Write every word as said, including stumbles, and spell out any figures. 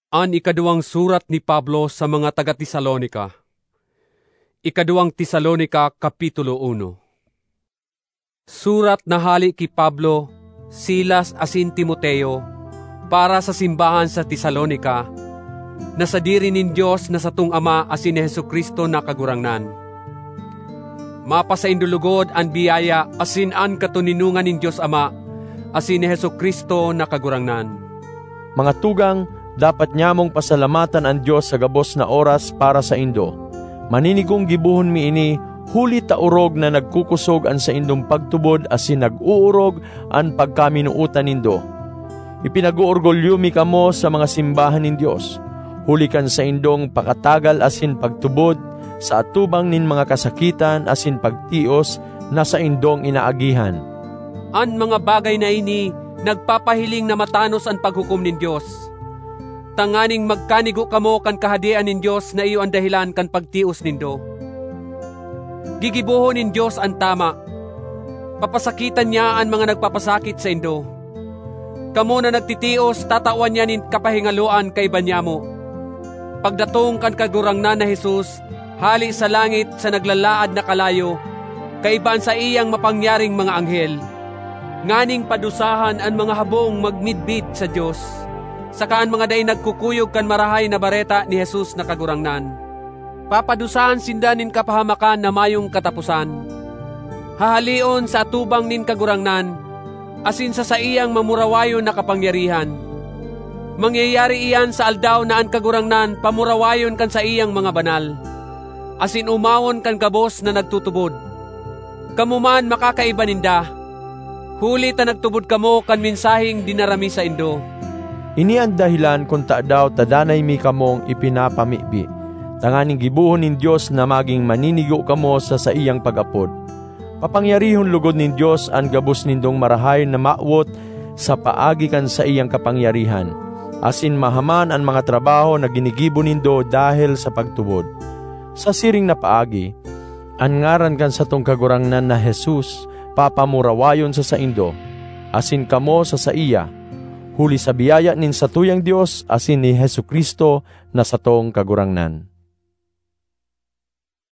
An ikaduwang surat ni Pablo sa mga taga-Tesalonika. Ikaduwang Tesalonika, Kapitulo uno. Surat na hali ki Pablo, Silas asin Timoteo, para sa simbahan sa Tesalonika, na sadiri nin Diyos na satong Ama asin ni Jesucristo na kagurangnan. Mapa sa indulugod an biyaya asin an katuninungan nin Diyos Ama asin ni Jesucristo na kagurangnan. Mga tugang, dapat nyamong pasalamatan ang Diyos sa gabos na oras para sa indo. Maninigong gibuhon mi ini, huli taurog na nagkukusog an sa indong pagtubod asin nag-uurog an pagkaminuutan nindo. Ipinag-uorgolyo mi kamo sa mga simbahan nin Diyos. Huli kan sa indong pakatagal asin pagtubod, sa atubang nin mga kasakitan asin pagtios na sa indong inaagihan. An mga bagay na ini, nagpapahiling na matanos ang paghukom nin Diyos. Tanganing magkanigo kamo kan kahadian nin Diyos na iyo ang dahilan kan pagtios nindo. Gigibuhon nin Diyos ang tama. Papasakitan niya ang mga nagpapasakit sa indo. Kamo na nagtitios, tatawan niya nin kapahingaluan kay banyamo. Pagdatong kan kagurangnan na Jesus, hali sa langit sa naglalaad na kalayo, kaiban sa iyang mapangyaring mga anghel. Nganing padusahan ang mga habong magmidbid sa Diyos. Sakaan mga day nagkukuyog kan marahay na bareta ni Jesus na kagurangnan. Papadusahan sinda nin kapahamakan na mayong katapusan. Hahalion sa atubang nin kagurangnan, asin sa sa iyang mamurawayon na kapangyarihan. Mangyayari iyan sa aldaw na ang kagurangnan pamurawayon kan sa iyang mga banal. Asin umawon kan kabos na nagtutubod. Kamuman makakaiba ninda. Huli ta nagtubod kamo kan minsahing dinarami sa indo. Ini ang dahilan kung ta daw tadanay mi kamong ipinapamibi. Tanganing gibuhon nin Diyos na maging maninigo kamo sa sa iyang pag-apod. Papangyarihon lugod nin Diyos ang gabos nindong marahay na maawot sa paagi kan sa iyang kapangyarihan. Asin mahaman ang mga trabaho na ginigibo nindo dahil sa pagtubod. Sa siring na paagi, ang ngaran kan sa tong kagurangnan na Jesus, papamurawayon sa sa indo, asin kamo sa sa iya, huli sa biyaya nin sa tuyang Diyos asin ni Jesucristo na satong kagurangnan.